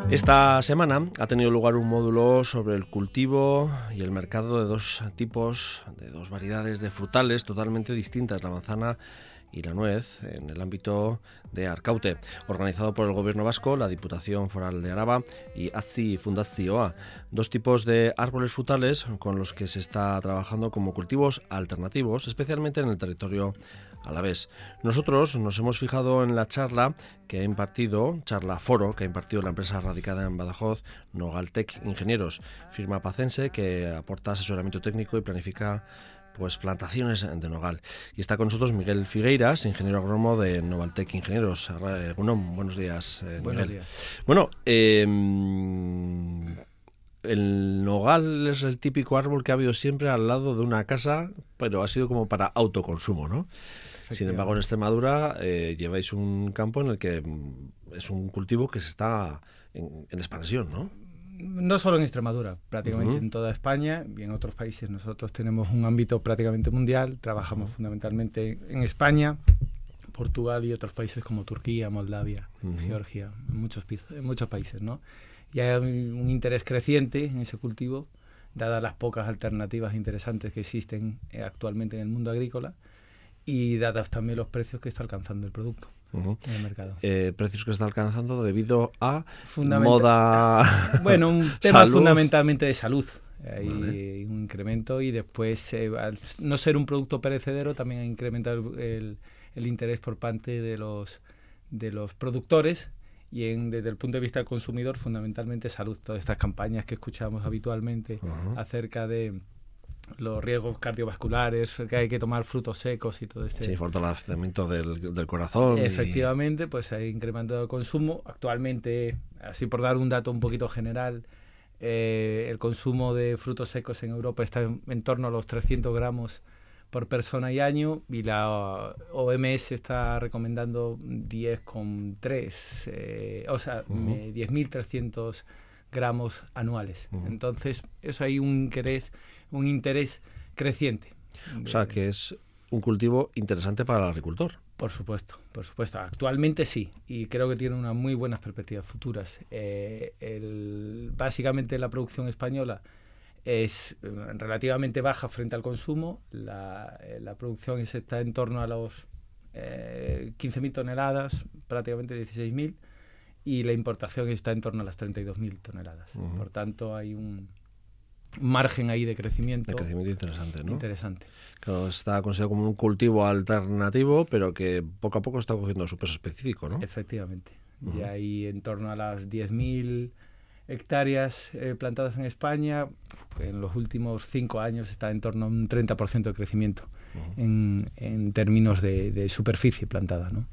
Esta semana ha tenido lugar un módulo sobre el cultivo y el mercado de dos variedades de frutales totalmente distintas, la manzana y la nuez, en el ámbito de Arkaute, organizado por el Gobierno vasco, la Diputación Foral de Araba y Azzi Fundazioa, dos tipos de árboles frutales con los que se está trabajando como cultivos alternativos, especialmente en el territorio alavés. Nosotros nos hemos fijado en la charla foro que ha impartido la empresa radicada en Badajoz, Nogaltec Ingenieros, firma pacense que aporta asesoramiento técnico y planifica plantaciones de nogal. Y está con nosotros Miguel Figueiras, ingeniero agrónomo de Nogaltec Ingenieros. Buenos días, Buenos Miguel. días. Bueno, el nogal es el típico árbol que ha habido siempre al lado de una casa, pero ha sido como para autoconsumo, ¿no? Sin embargo, en Extremadura lleváis un campo en el que es un cultivo que se está en expansión, ¿no? No solo en Extremadura, prácticamente en toda España y en otros países. Nosotros tenemos un ámbito prácticamente mundial, trabajamos fundamentalmente en España, Portugal y otros países como Turquía, Moldavia, Georgia, en muchos países, ¿no? Y hay un interés creciente en ese cultivo, dadas las pocas alternativas interesantes que existen actualmente en el mundo agrícola y dadas también los precios que está alcanzando el producto. En el mercado. Precios que está alcanzando debido a moda. Bueno, un tema salud. Fundamentalmente de salud. Hay un incremento y después, al no ser un producto perecedero, también ha incrementado el interés por parte de los productores y desde el punto de vista del consumidor, fundamentalmente salud. Todas estas campañas que escuchamos habitualmente acerca de los riesgos cardiovasculares, que hay que tomar frutos secos y todo esto. Sí, fortalecimiento del corazón. Efectivamente, pues ha incrementado el consumo. Actualmente, así por dar un dato un poquito general, el consumo de frutos secos en Europa está en torno a los 300 gramos por persona y año, y la OMS está recomendando 10,3, 10.300 gramos anuales. Entonces, eso hay un interés creciente. O sea, que es un cultivo interesante para el agricultor. Por supuesto. Actualmente sí, y creo que tiene unas muy buenas perspectivas futuras. Básicamente la producción española es relativamente baja frente al consumo. La producción está en torno a los 15.000 toneladas, prácticamente 16.000, y la importación está en torno a las 32.000 toneladas. Por tanto, hay un margen ahí de crecimiento. Interesante, ¿no? Interesante. Claro, está considerado como un cultivo alternativo, pero que poco a poco está cogiendo su peso específico, ¿no? Efectivamente. Ya hay en torno a las 10.000 hectáreas plantadas en España. En los últimos 5 años está en torno a un 30% de crecimiento en términos de superficie plantada, ¿no?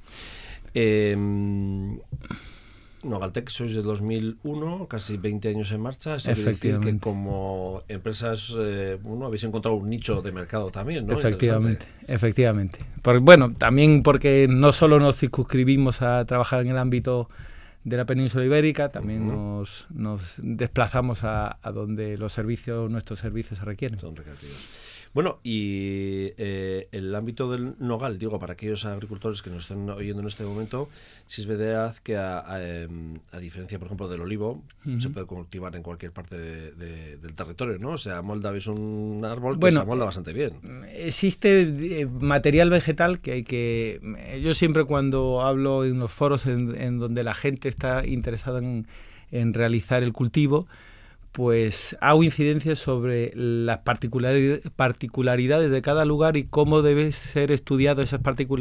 Nogaltec sois de 2001, casi 20 años en marcha. Eso quiere decir que como empresas habéis encontrado un nicho de mercado también, ¿no? Efectivamente. También porque no solo nos circunscribimos a trabajar en el ámbito de la península ibérica, también nos desplazamos a donde nuestros servicios se requieren. Son recreativos. Bueno, y el ámbito del nogal, digo, para aquellos agricultores que nos están oyendo en este momento, si es verdad que a diferencia, por ejemplo, del olivo, se puede cultivar en cualquier parte del territorio, ¿no? O sea, Moldavia es un árbol que se amolda bastante bien. Existe material vegetal yo siempre cuando hablo en los foros en donde la gente está interesada en realizar el cultivo, pues hago incidencias sobre las particularidades de cada lugar y cómo debe ser estudiado esas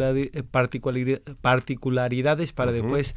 particularidades para después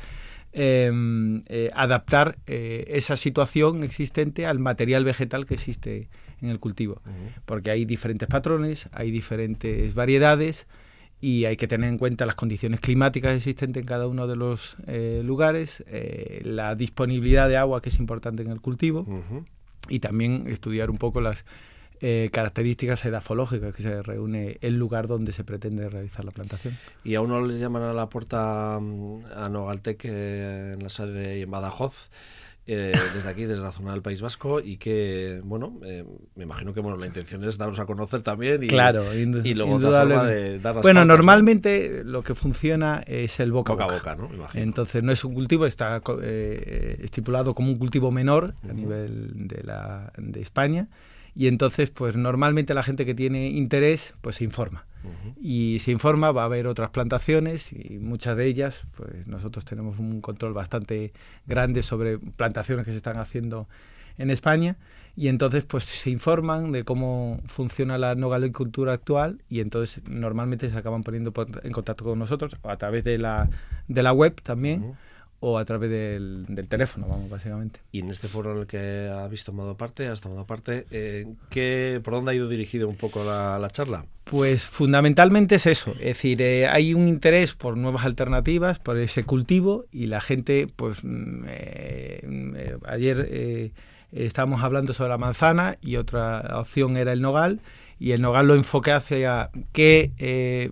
adaptar esa situación existente al material vegetal que existe en el cultivo. Porque hay diferentes patrones, hay diferentes variedades y hay que tener en cuenta las condiciones climáticas existentes en cada uno de los lugares, la disponibilidad de agua, que es importante en el cultivo, y también estudiar un poco las características edafológicas que se reúne el lugar donde se pretende realizar la plantación. ¿Y a uno le llaman a la puerta a Nogaltec en la sede en Badajoz desde aquí, desde la zona del País Vasco, y que, bueno, me imagino que la intención es daros a conocer también y, claro, y luego otra forma de dar las bueno, pautas, normalmente lo que funciona es el boca a boca, ¿no? Imagino. Entonces no es un cultivo, está estipulado como un cultivo menor a nivel de España, y entonces pues normalmente la gente que tiene interés pues se informa. Y se informa, va a haber otras plantaciones y muchas de ellas, pues nosotros tenemos un control bastante grande sobre plantaciones que se están haciendo en España, y entonces pues se informan de cómo funciona la nogalicultura actual, y entonces normalmente se acaban poniendo en contacto con nosotros a través de la web también, o a través del teléfono, vamos, básicamente. Y en este foro en el que has tomado parte, ¿por dónde ha ido dirigido un poco la charla? Pues fundamentalmente es eso, es decir, hay un interés por nuevas alternativas, por ese cultivo, y la gente, pues ayer estábamos hablando sobre la manzana y otra opción era el nogal, y el nogal lo enfoqué hacia qué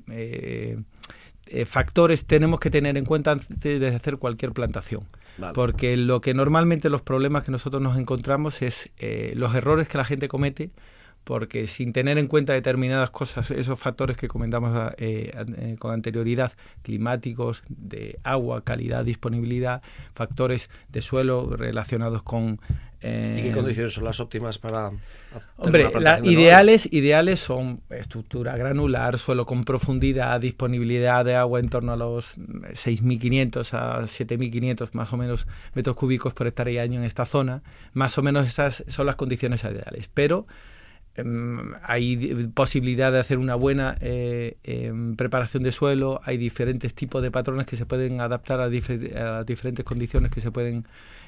factores tenemos que tener en cuenta antes de hacer cualquier plantación. Vale. Porque lo que normalmente los problemas que nosotros nos encontramos es los errores que la gente comete, porque sin tener en cuenta determinadas cosas, esos factores que comentamos con anterioridad, climáticos, de agua, calidad, disponibilidad, factores de suelo relacionados con... ¿Y qué condiciones son las óptimas para Hombre, las ideales son estructura granular, suelo con profundidad, disponibilidad de agua en torno a los 6.500 a 7.500 más o menos metros cúbicos por hectárea y año en esta zona. Más o menos esas son las condiciones ideales, pero hay posibilidad de hacer una buena preparación de suelo, hay diferentes tipos de patrones que se pueden adaptar a diferentes condiciones que se pueden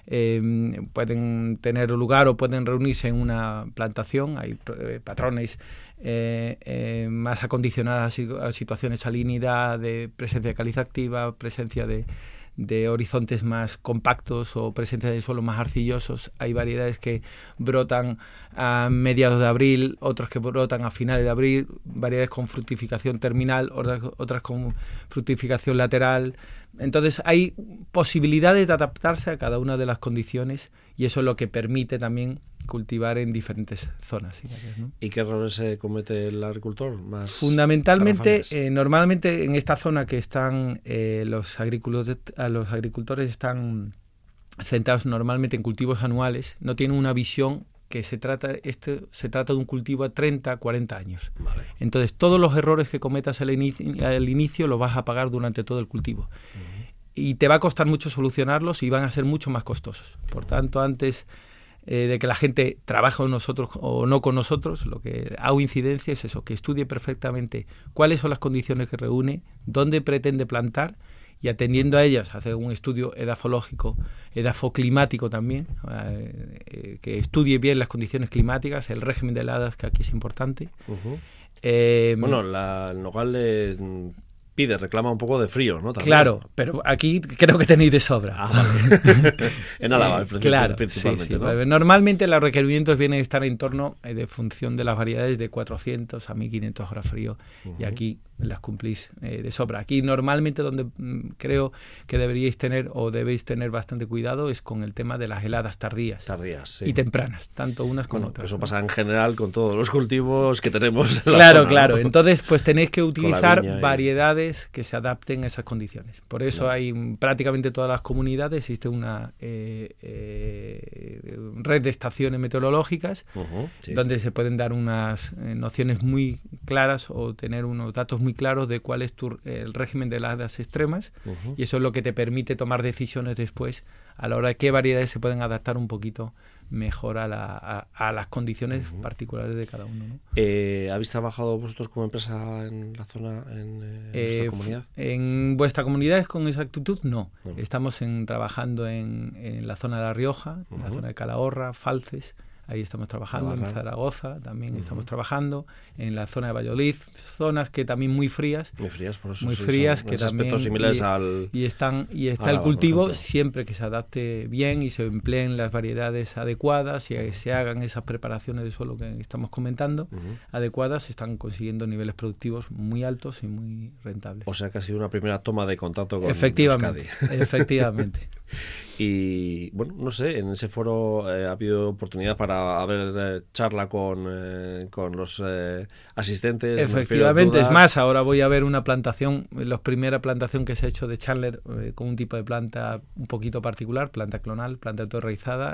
tener lugar o pueden reunirse en una plantación. Hay patrones más acondicionados a situaciones de salinidad, de presencia de caliza activa, presencia de horizontes más compactos o presencia de suelos más arcillosos. Hay variedades que brotan a mediados de abril, otras que brotan a finales de abril, variedades con fructificación terminal, otras con fructificación lateral. Entonces hay posibilidades de adaptarse a cada una de las condiciones, y eso es lo que permite también cultivar en diferentes zonas. ¿No? ¿Y qué errores se comete el agricultor? Fundamentalmente, normalmente en esta zona que están los agricultores están centrados normalmente en cultivos anuales, no tienen una visión que se trata de un cultivo a 30, 40 años. Vale. Entonces, todos los errores que cometas al inicio los vas a pagar durante todo el cultivo. Y te va a costar mucho solucionarlos y van a ser mucho más costosos. Por tanto, antes de que la gente trabaje con nosotros o no con nosotros, lo que hago incidencia es eso, que estudie perfectamente cuáles son las condiciones que reúne, dónde pretende plantar, y atendiendo a ellas hacer un estudio edafológico, edafoclimático también, que estudie bien las condiciones climáticas, el régimen de heladas, que aquí es importante. Bueno, el nogal reclama un poco de frío, ¿no? También. Claro, pero aquí creo que tenéis de sobra. Vale. En Álava, claro, principalmente, sí. ¿no? Normalmente los requerimientos vienen a estar en torno, de función de las variedades, de 400 a 1.500 horas frío, y aquí las cumplís de sobra. Aquí normalmente donde creo que deberíais tener o debéis tener bastante cuidado es con el tema de las heladas tardías sí. Y tempranas, tanto unas como otras. Eso pasa en general con todos los cultivos que tenemos en la zona, ¿no? Entonces pues tenéis que utilizar variedades que se adapten a esas condiciones. Por eso hay prácticamente todas las comunidades existe una red de estaciones meteorológicas donde se pueden dar unas nociones muy claras o tener unos datos muy claros de cuál es el régimen de heladas extremas, y eso es lo que te permite tomar decisiones después a la hora de qué variedades se pueden adaptar un poquito mejor a las condiciones particulares de cada uno, ¿no? ¿Habéis trabajado vosotros como empresa en la zona, en vuestra comunidad? En vuestra comunidad con exactitud no. Estamos trabajando en la zona de La Rioja, en la zona de Calahorra, Falces. Ahí estamos trabajando, en Zaragoza también estamos trabajando, en la zona de Valladolid, zonas que también muy frías. Muy frías, por eso. Muy frías, que también similares y está el cultivo siempre que se adapte bien y se empleen las variedades adecuadas y se hagan esas preparaciones de suelo que estamos comentando adecuadas, se están consiguiendo niveles productivos muy altos y muy rentables. O sea que ha sido una primera toma de contacto con Efectivamente. Y bueno, no sé, en ese foro ha habido oportunidad para haber charla con los asistentes. Efectivamente, es más, ahora voy a ver una plantación, la primera plantación que se ha hecho de Chandler con un tipo de planta un poquito particular, planta clonal, planta autorraizada,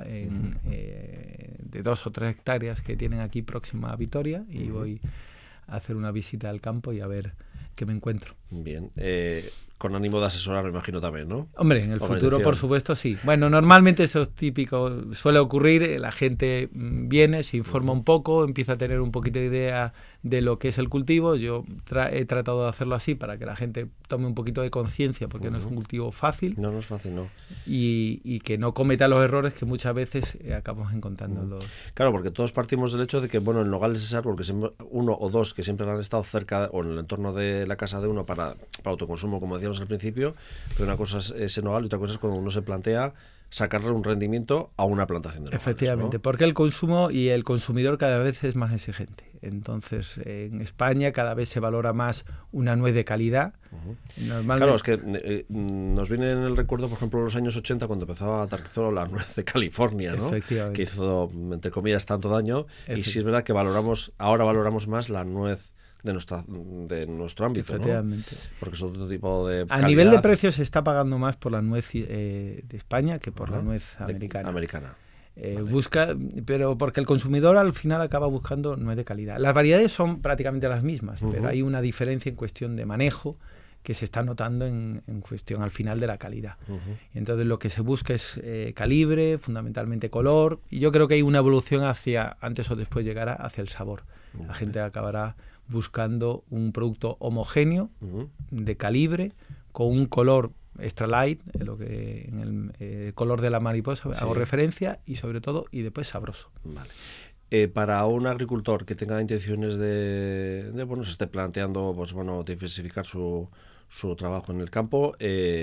de 2 o 3 hectáreas que tienen aquí próxima a Vitoria, y voy a hacer una visita al campo y a ver qué me encuentro. Bien, con ánimo de asesorar, me imagino también, ¿no? Hombre, en el futuro, por supuesto, sí. Bueno, normalmente eso es típico, suele ocurrir, la gente viene, se informa un poco, empieza a tener un poquito de idea de lo que es el cultivo. Yo he tratado de hacerlo así para que la gente tome un poquito de conciencia, porque no es un cultivo fácil. No es fácil, no. Y que no cometa los errores que muchas veces acabamos encontrando. Claro, porque todos partimos del hecho de que, bueno, el nogal es ese árbol que siempre, uno o dos que siempre han estado cerca o en el entorno de la casa de uno para autoconsumo, como decíamos al principio, pero una cosa es ese nogal y otra cosa es cuando uno se plantea sacarle un rendimiento a una plantación de nogales. Efectivamente, ¿no? Porque el consumo y el consumidor cada vez es más exigente. Entonces, en España cada vez se valora más una nuez de calidad. Claro, es que nos viene en el recuerdo, por ejemplo, los años 80, cuando empezaba a aterrizar la nuez de California, ¿no? Que hizo, entre comillas, tanto daño. Y sí es verdad que ahora valoramos más la nuez de nuestro ámbito, efectivamente, ¿no? Porque es otro tipo de calidad. A nivel de precios se está pagando más por la nuez de España que por la nuez americana. Vale. Pero porque el consumidor al final acaba buscando nuez de calidad. Las variedades son prácticamente las mismas, pero hay una diferencia en cuestión de manejo que se está notando en cuestión al final de la calidad. Entonces lo que se busca es calibre, fundamentalmente color, y yo creo que hay una evolución hacia, antes o después llegará hacia el sabor. La gente acabará buscando un producto homogéneo, de calibre, con un color extra light, lo que en el color de la mariposa hago referencia, y sobre todo, y después sabroso. Vale. Para un agricultor que tenga intenciones de se esté planteando diversificar su trabajo en el campo,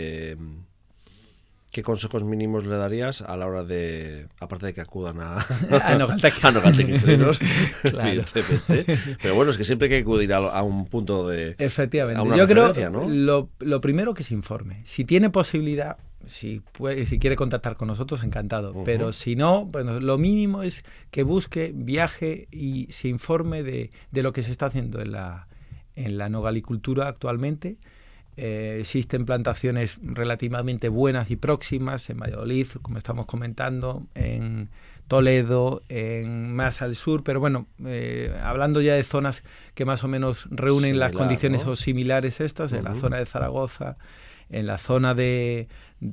¿qué consejos mínimos le darías a la hora de, aparte de que acudan a Nogaltec Ingenieros, claro. Pero bueno, es que siempre hay que acudir a un punto de... Efectivamente. A una yo creo, ¿no? lo primero que se informe. Si tiene posibilidad, si quiere contactar con nosotros, encantado. Pero si no, bueno, lo mínimo es que busque, viaje y se informe de lo que se está haciendo en la nogalicultura actualmente. Existen plantaciones relativamente buenas y próximas en Valladolid, como estamos comentando, en Toledo, más al sur, pero bueno, hablando ya de zonas que más o menos reúnen las condiciones, ¿no? O similares estas, en la zona de Zaragoza, en la zona de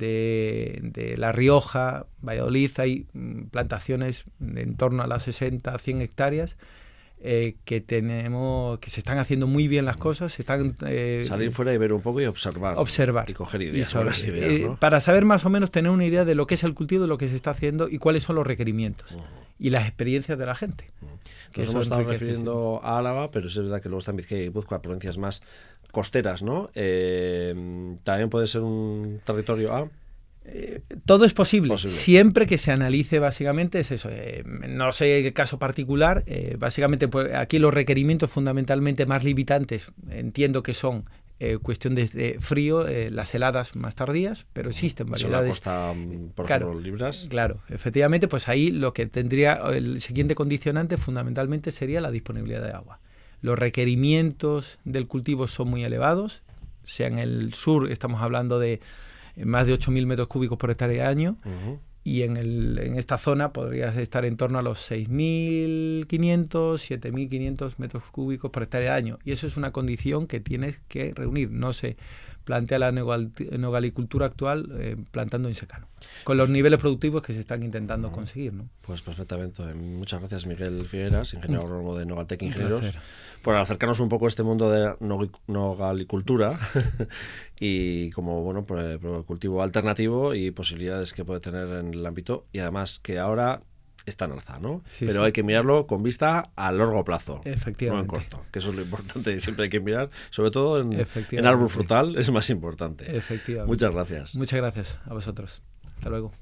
La Rioja, Valladolid, hay plantaciones de en torno a las 60, 100 hectáreas, que se están haciendo muy bien las cosas, salir fuera y ver un poco y observar y coger ideas, ¿no? Para saber más o menos, tener una idea de lo que es el cultivo, de lo que se está haciendo y cuáles son los requerimientos y las experiencias de la gente. Nos hemos estado refiriendo a Álava, pero es verdad que luego está en Vizcaya y Guipúzcoa, provincias más costeras, ¿no? También puede ser un territorio A. Todo es posible, siempre que se analice. Básicamente es eso, no sé el caso particular, básicamente pues, aquí los requerimientos fundamentalmente más limitantes entiendo que son cuestión de frío, las heladas más tardías, pero existen variedades. Costa, por ejemplo, libras. Claro, efectivamente, pues ahí lo que tendría, el siguiente condicionante fundamentalmente sería la disponibilidad de agua. Los requerimientos del cultivo son muy elevados, sea en el sur estamos hablando de más de 8.000 metros cúbicos por hectárea año, y en esta zona podrías estar en torno a los 6.500, 7.500 metros cúbicos por hectárea año, y eso es una condición que tienes que reunir. No se plantea la nogalicultura actual plantando en secano, con los niveles productivos que se están intentando conseguir, ¿no? Pues perfectamente. Muchas gracias, Miguel Figueras, ingeniero agrónomo de Nogaltec Ingenieros, por acercarnos un poco a este mundo de nogalicultura y como por cultivo alternativo y posibilidades que puede tener en el ámbito, y además que ahora está en alza, ¿no? Pero hay que mirarlo con vista a largo plazo, no en corto, que eso es lo importante. Siempre hay que mirar, sobre todo en árbol frutal, es más importante. Efectivamente. Muchas gracias. Muchas gracias a vosotros. Hasta luego.